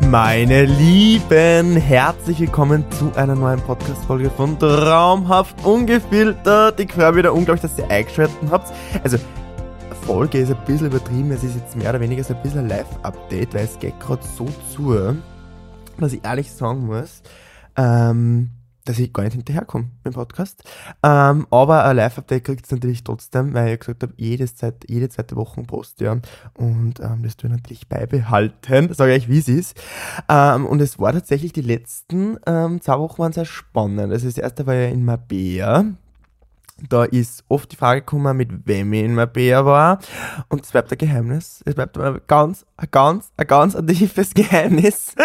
Meine Lieben, herzlich willkommen zu einer neuen Podcast-Folge von Traumhaft Ungefiltert. Ich höre wieder unglaublich, dass ihr eingeschaltet habt. Also, Folge ist ein bisschen übertrieben, es ist jetzt mehr oder weniger so ein bisschen ein Live-Update, weil es geht gerade so zu, dass ich ehrlich sagen muss, dass ich gar nicht hinterherkomme mit dem Podcast. Aber ein Live-Update kriegt es natürlich trotzdem, weil ich gesagt habe, jede zweite Woche Post, ja. Und das tue ich natürlich beibehalten, sage ich euch, wie es ist. Und es war tatsächlich, die letzten 2 Wochen waren sehr spannend. Also das erste war ja in Marbella. Da ist oft die Frage gekommen, mit wem ich in Marbella war. Und es bleibt ein Geheimnis. Es bleibt ein ganz tiefes Geheimnis.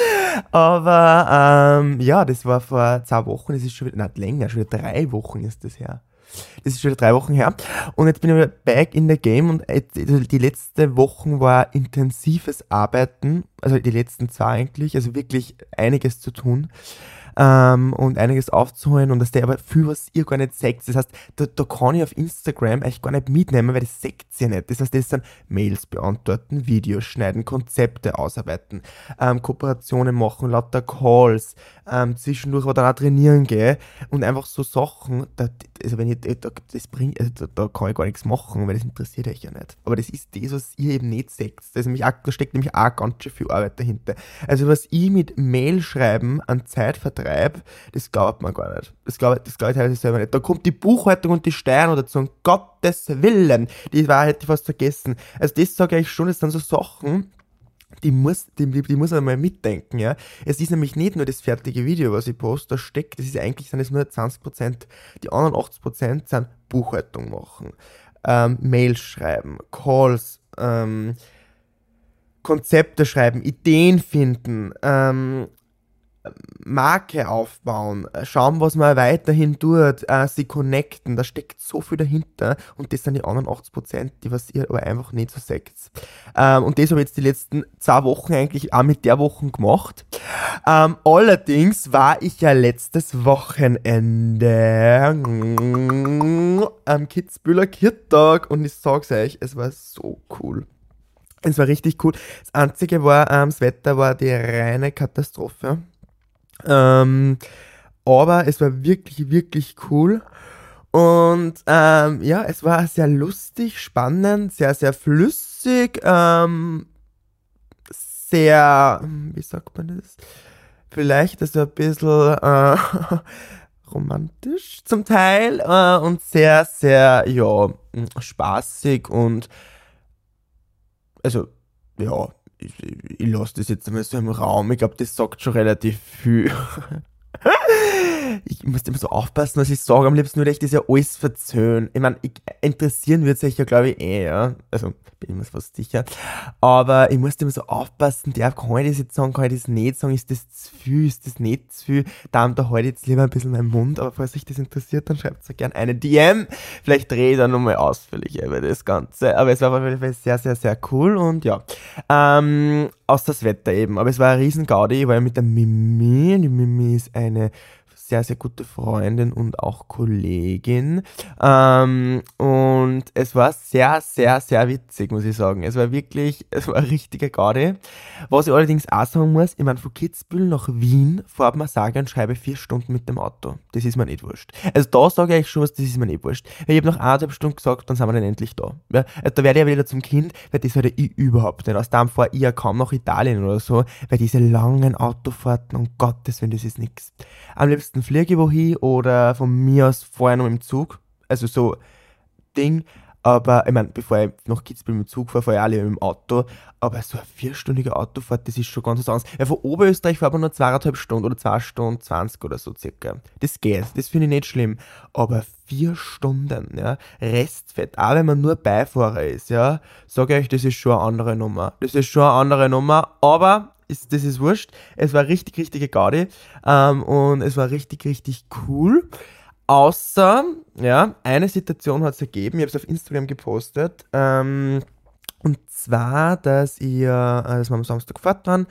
Aber ja, das war vor 2 Wochen. Das ist schon wieder, nicht länger, schon wieder 3 Wochen ist das her. Das ist schon wieder 3 Wochen her. Und jetzt bin ich wieder back in the game. Und die letzten Wochen war intensives Arbeiten. Also die letzten 2 eigentlich. Also wirklich einiges zu tun. Und einiges aufzuholen und dass der aber viel, was ihr gar nicht seht. Das heißt, da kann ich auf Instagram eigentlich gar nicht mitnehmen, weil das seht ihr nicht. Das heißt, das sind Mails beantworten, Videos schneiden, Konzepte ausarbeiten, Kooperationen machen, lauter Calls, zwischendurch aber dann auch trainieren gehen und einfach so Sachen, also wenn ich, das bringt, also da kann ich gar nichts machen, weil das interessiert euch ja nicht. Aber das ist das, was ihr eben nicht seht. Da steckt nämlich auch ganz schön viel Arbeit dahinter. Also was ich mit Mail schreiben an Zeit vertreibe, das glaubt man gar nicht. Das glaube ich teilweise selber nicht. Da kommt die Buchhaltung und die Steuern dazu, um Gottes Willen. Die Wahrheit hätte ich fast vergessen. Also das sage ich schon, das sind so Sachen, die muss man mal mitdenken, ja. Es ist nämlich nicht nur das fertige Video, was ich poste, da steckt, sind es nur 20%, die anderen 80% sind Buchhaltung machen, Mails schreiben, Calls, Konzepte schreiben, Ideen finden, Marke aufbauen, schauen, was man weiterhin tut, sie connecten, da steckt so viel dahinter und das sind die anderen 80%, die was ihr aber einfach nicht so seht. Und das habe ich jetzt die letzten 2 Wochen eigentlich auch mit der Woche gemacht. Allerdings war ich ja letztes Wochenende am Kitzbüheler Kirchtag und ich sag's euch, es war so cool. Es war richtig cool. Das Einzige war, das Wetter war die reine Katastrophe. Aber es war wirklich, wirklich cool. Und ja, es war sehr lustig, spannend, sehr, sehr flüssig, sehr, wie sagt man das? Vielleicht also ein bisschen romantisch zum Teil und sehr, sehr, ja, spaßig und also, ja, ich lasse das jetzt einmal so im Raum. Ich glaube, das sagt schon relativ viel. Ich muss immer so aufpassen, was ich sage. Am liebsten würde ich das ja alles verzöhnen. Ich meine, interessieren wird es euch ja, glaube ich, ja. Also, bin ich mir fast sicher. Aber ich muss immer so aufpassen, kann ich das jetzt sagen, kann ich das nicht sagen? Ist das zu viel, ist das nicht zu viel? Da halte ich jetzt lieber ein bisschen meinen Mund. Aber falls euch das interessiert, dann schreibt es gerne eine DM. Vielleicht drehe ich dann nochmal ausführlicher über das Ganze. Aber es war auf jeden Fall sehr, sehr, sehr cool. Und ja, außer das Wetter eben. Aber es war ein riesen Gaudi. Ich war ja mit der Mimi. Die Mimi ist eine sehr, sehr gute Freundin und auch Kollegin. Und es war sehr, sehr, sehr witzig, muss ich sagen. Es war ein richtiger Gaudi. Was ich allerdings auch sagen muss, ich meine, von Kitzbühel nach Wien fahrt man sage und schreibe 4 Stunden mit dem Auto. Das ist mir nicht wurscht. Also da sage ich euch schon was, das ist mir nicht wurscht. Weil ich habe nach 1,5 Stunden gesagt, dann sind wir dann endlich da. Ja, also da werde ich ja wieder zum Kind, weil das hatte ich überhaupt nicht. Aus dem fahre ich ja kaum nach Italien oder so, weil diese langen Autofahrten, um Gottes Willen, das ist nix. Am liebsten fliege ich wohin oder von mir aus vorher noch im Zug. Also so Ding. Aber ich meine, bevor ich nach Kitzbühel mit dem Zug fahre, fahre ich auch lieber mit dem Auto. Aber so eine 4-stündige Autofahrt, das ist schon ganz was anderes. Ja, von Oberösterreich fahrt man nur 2,5 Stunden oder 2 Stunden 20 oder so circa. Das geht, das finde ich nicht schlimm. Aber 4 Stunden, ja, Restfett, auch wenn man nur Beifahrer ist, ja, sage ich euch, das ist schon eine andere Nummer. Aber das ist wurscht. Es war richtig, richtige Gaudi. Und es war richtig, richtig cool. Außer, ja, eine Situation hat es ergeben, ich habe es auf Instagram gepostet, und zwar, dass wir am Samstag gefahren waren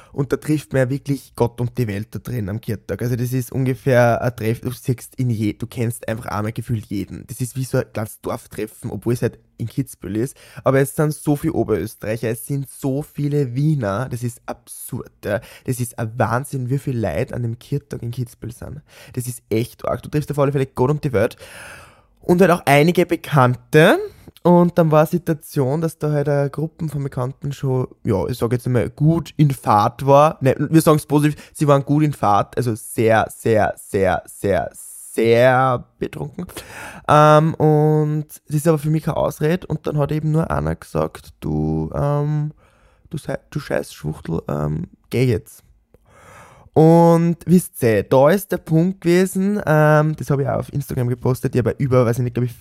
Und da trifft man ja wirklich Gott und die Welt da drin am Kirchtag. Also das ist ungefähr ein Treff, du siehst du kennst einfach einmal gefühlt jeden. Das ist wie so ein kleines Dorftreffen, obwohl es halt in Kitzbühel ist. Aber es sind so viele Oberösterreicher, es sind so viele Wiener, das ist absurd. Ja. Das ist ein Wahnsinn, wie viele Leute an dem Kirchtag in Kitzbühel sind. Das ist echt arg. Du triffst auf alle Fälle Gott und die Welt. Und halt auch einige Bekannte. Und dann war eine Situation, dass da halt eine Gruppe von Bekannten schon, ja, ich sage jetzt einmal, gut in Fahrt war. Ne, wir sagen es positiv, sie waren gut in Fahrt, also sehr, sehr, sehr, sehr, sehr betrunken. Und das ist aber für mich keine Ausrede. Und dann hat eben nur einer gesagt, du scheiß Schwuchtel, geh jetzt. Und wisst ihr, da ist der Punkt gewesen, das habe ich auch auf Instagram gepostet, ich habe über, weiß ich nicht, glaube ich,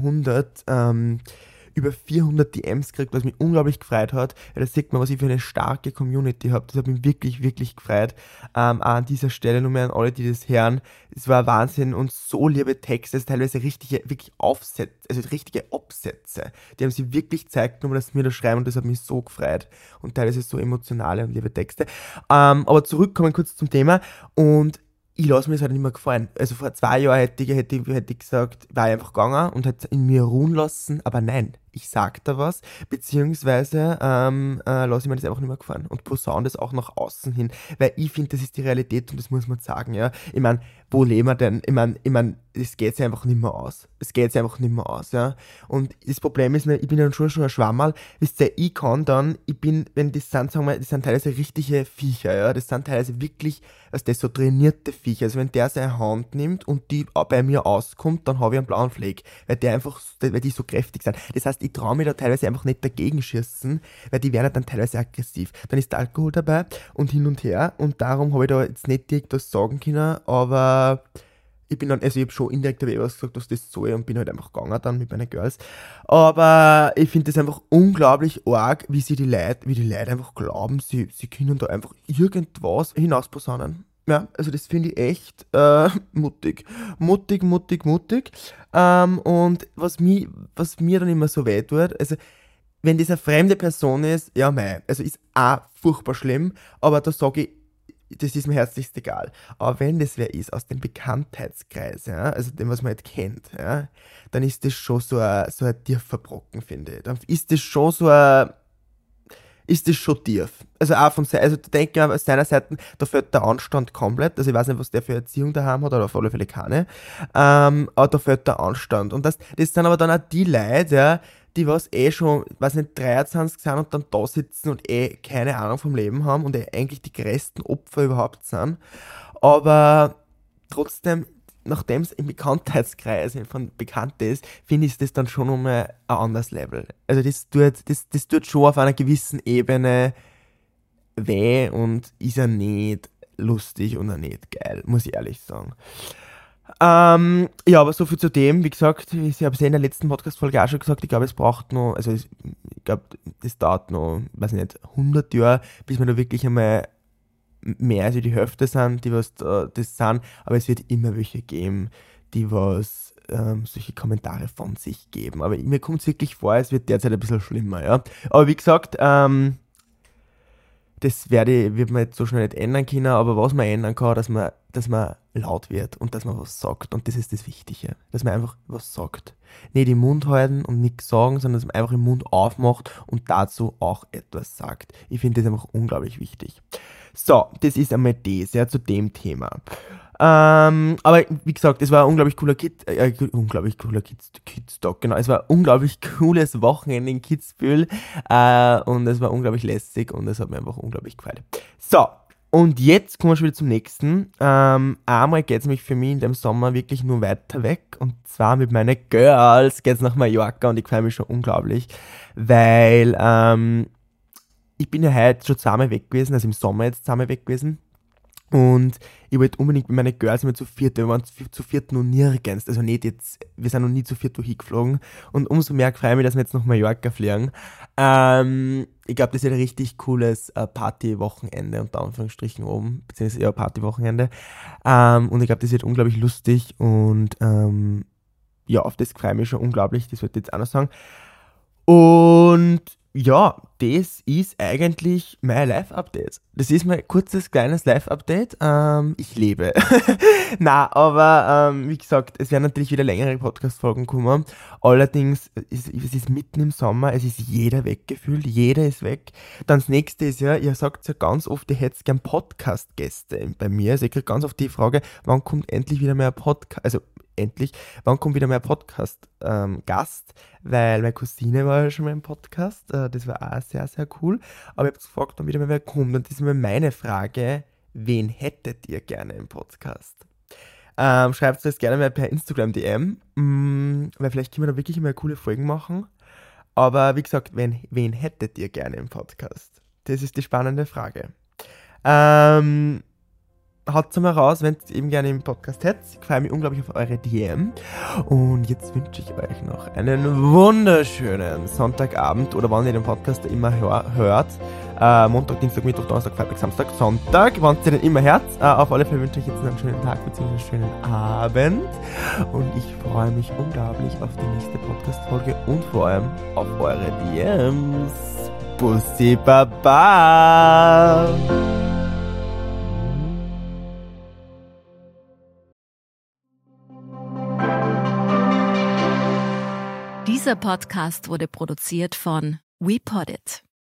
über 400 DMs gekriegt, was mich unglaublich gefreut hat. Ja, da sieht man, was ich für eine starke Community habe. Das hat mich wirklich, wirklich gefreut. Auch an dieser Stelle nur mehr an alle, die das hören. Es war Wahnsinn und so liebe Texte, also teilweise richtige, wirklich Aufsätze, also richtige Absätze. Die haben sich wirklich gezeigt, nur dass wir da schreiben und das hat mich so gefreut. Und teilweise so emotionale und liebe Texte. Aber zurückkommen kurz zum Thema und ich lasse mir das halt nicht mehr gefallen. Also vor 2 Jahren hätte ich gesagt, war ich einfach gegangen und hätte in mir ruhen lassen, aber nein, ich sag da was, beziehungsweise lasse ich mir das einfach nicht mehr gefallen und posaune das auch nach außen hin, weil ich finde, das ist die Realität und das muss man sagen, ja. Ich meine, wo leben wir denn? Ich mein, es geht sich einfach nicht mehr aus. Es geht sich einfach nicht mehr aus, ja. Und das Problem ist, ich bin ja schon ein Schwammerl, wisst ihr, wenn das sind, sagen wir, das sind teilweise richtige Viecher, ja. Das sind teilweise wirklich, also das so trainierte Viecher. Also wenn der seine Hand nimmt und die bei mir auskommt, dann habe ich einen blauen Fleck, weil die so kräftig sind. Das heißt, ich traue mich da teilweise einfach nicht dagegen schießen, weil die werden dann teilweise aggressiv. Dann ist der Alkohol dabei und hin und her und darum habe ich da jetzt nicht direkt was sagen können, aber ich habe schon indirekt was gesagt, dass das so ist und bin halt einfach gegangen dann mit meinen Girls. Aber ich finde das einfach unglaublich arg, wie die Leute einfach glauben, sie können da einfach irgendwas hinausposaunen. Ja, also das finde ich echt mutig. Mutig. Und was mir dann immer so weh tut, also wenn das eine fremde Person ist, ja mei, also ist auch furchtbar schlimm, aber da sage ich, das ist mir herzlichst egal. Aber wenn das wer ist aus dem Bekanntheitskreis, ja, also dem, was man halt kennt, ja, dann ist das schon so ein tiefer Brocken, finde ich. Dann ist das schon tief. Also auch also da denke ich mir, aus seiner Seite, da fehlt der Anstand komplett. Also ich weiß nicht, was der für Erziehung daheim hat, oder auf alle Fälle keine. Aber da fehlt der Anstand. Und das sind aber dann auch die Leute, ja, die was schon, weiß nicht, 23 sind und dann da sitzen und keine Ahnung vom Leben haben und eigentlich die größten Opfer überhaupt sind. Aber trotzdem, nachdem es im Bekanntheitskreis von Bekannten ist, finde ich das dann schon nochmal ein anderes Level. Also das tut schon auf einer gewissen Ebene weh und ist ja nicht lustig und auch nicht geil, muss ich ehrlich sagen. Ja, aber so viel zu dem. Wie gesagt, ich habe es ja in der letzten Podcast-Folge auch schon gesagt, ich glaube, es braucht noch, also ich glaube, das dauert noch, weiß nicht, 100 Jahre, bis wir da wirklich einmal mehr als die Hälfte sind, die was das sind, aber es wird immer welche geben, die was solche Kommentare von sich geben. Aber mir kommt es wirklich vor, es wird derzeit ein bisschen schlimmer, ja. Aber wie gesagt, das wird man jetzt so schnell nicht ändern können, aber was man ändern kann, dass man laut wird und dass man was sagt. Und das ist das Wichtige, dass man einfach was sagt. Nicht im Mund halten und nichts sagen, sondern dass man einfach im Mund aufmacht und dazu auch etwas sagt. Ich finde das einfach unglaublich wichtig. So, das ist einmal das, ja, zu dem Thema. Aber wie gesagt, es war ein unglaublich cooler Kids-Tag, genau. Es war ein unglaublich cooles Wochenende in Kitzbühel und es war unglaublich lässig und es hat mir einfach unglaublich gefallen. So, und jetzt kommen wir schon wieder zum nächsten. Einmal geht es nämlich für mich in dem Sommer wirklich nur weiter weg und zwar mit meinen Girls geht es nach Mallorca und ich freue mich schon unglaublich, weil ich bin ja heute schon zusammen weg gewesen, also im Sommer jetzt zusammen weg gewesen. Und ich wollte unbedingt mit meinen Girls mal zu viert, wir waren zu viert noch nirgends, also nicht jetzt, wir sind noch nie zu viert wohin geflogen. Und umso mehr freue ich mich, dass wir jetzt nach Mallorca fliegen. Ich glaube, das wird ein richtig cooles Partywochenende, unter Anführungsstrichen oben, beziehungsweise ja, Partywochenende. Und ich glaube, das wird unglaublich lustig und ja, auf das freue ich mich schon unglaublich, das wollte ich jetzt auch noch sagen. Und ja, das ist eigentlich mein Live-Update. Das ist mein kurzes, kleines Live-Update. Ich lebe. Na, aber wie gesagt, es werden natürlich wieder längere Podcast-Folgen kommen. Allerdings, es ist mitten im Sommer, es ist jeder weggefühlt, jeder ist weg. Dann das nächste ist ja, ihr sagt ja ganz oft, ihr hättet gern Podcast-Gäste bei mir. Also ich kriege ganz oft die Frage, wann kommt endlich wieder mehr Podcast, also endlich, wann kommt wieder mehr Podcast-Gast? Weil meine Cousine war ja schon mal im Podcast, das war auch sehr, sehr cool. Aber ich habe gefragt, wann wieder mal wer kommt. Und das ist immer meine Frage, wen hättet ihr gerne im Podcast? Schreibt es gerne mal per Instagram DM, weil vielleicht können wir da wirklich immer coole Folgen machen. Aber wie gesagt, wen hättet ihr gerne im Podcast? Das ist die spannende Frage. Haut's mal raus, wenn ihr eben gerne im Podcast hättet. Ich freue mich unglaublich auf eure DM. Und jetzt wünsche ich euch noch einen wunderschönen Sonntagabend oder wann ihr den Podcast immer hört. Montag, Dienstag, Mittwoch, Donnerstag, Freitag, Samstag, Sonntag. Wann ihr den immer hört. Auf alle Fälle wünsche ich jetzt einen schönen Tag bzw. einen schönen Abend. Und ich freue mich unglaublich auf die nächste Podcast-Folge und vor allem auf eure DMs. Bussi Baba! Dieser Podcast wurde produziert von WePoddit.